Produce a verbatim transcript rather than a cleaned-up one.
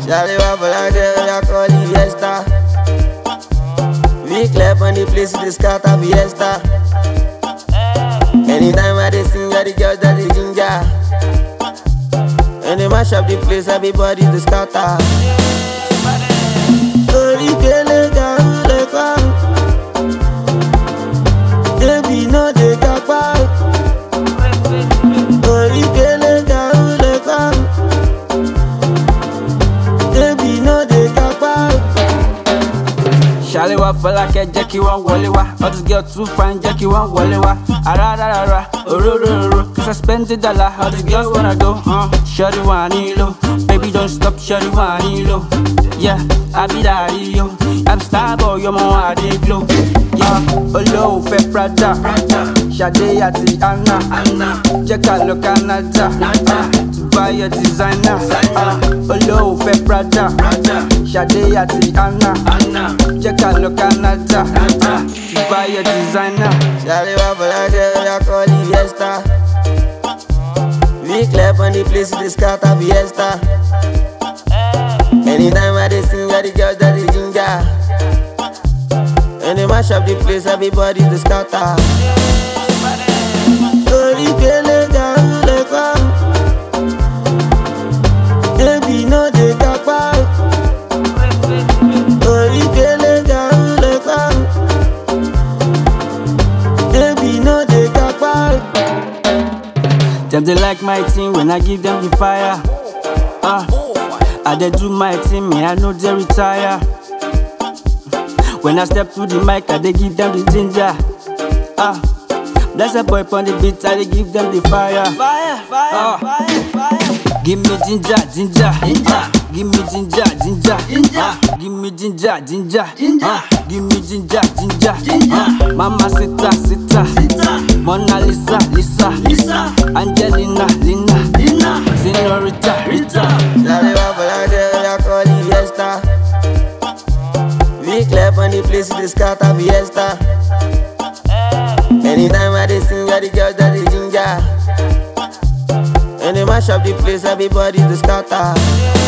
Charlie Wapple like they call it fiesta. We clap on the place, the scatter fiesta. Anytime I dey sing, all the girls that they ginger. And they mash up the place, everybody the scatter. Ori kele karu le kwa, baby no dey kakwa. Ori kele karu le kwa, baby no dey kakwa. Charlie Wapple like Jackie one wọlé wá. All these girls too fine, Jackie one wọlé wá. Arararara, orororo, cause I spend the dollar. All these girls wanna go, uh. Shorty want low, baby don't stop, shorty want low. Yeah, I be daddy yo. I'm star boy, you're my I glow. Yeah, Olo fe Prada, Sade ati Anna, Jeka lo Canada, to buy a designer. Olo fe Prada, Sade ati Anna, Jeka lo Canada, to buy a designer. Charlie Wapple like they call it fiesta. We clap on the place, the scatter fiesta. Anytime I dey sing, all the girls that they ginger. And they mash up the place, everybody the scatter. Ori kele karu le kwa, baby no dey kakwa. Ori kele karu le kwa, baby no dey kakwa. Them they like my team when I give them the fire. Ah, I they do my team, me I know they retire. When I step to the mic, I they give them the ginger. Ah, bless a boy on the beat, I they give them the fire. Fire, fire, ah. fire, fire. Give me ginger, ginger, ginger. Give me ginger, ginger, ginger. Ah, give me ginger, ginger, ginger. Ah, give me ginger, ginger, ginger. Ah, Mama Sita, Sita, Sita. Mona Lisa, Lisa, Lisa. Angelina, Lina, Lina. Senorita, Rita. Charlie Wapple like they call it fiesta. We clap on the place, the scatter fiesta. Anytime I dey sing, all the girls that they ginger. And they mash up the place, everybody the scatter.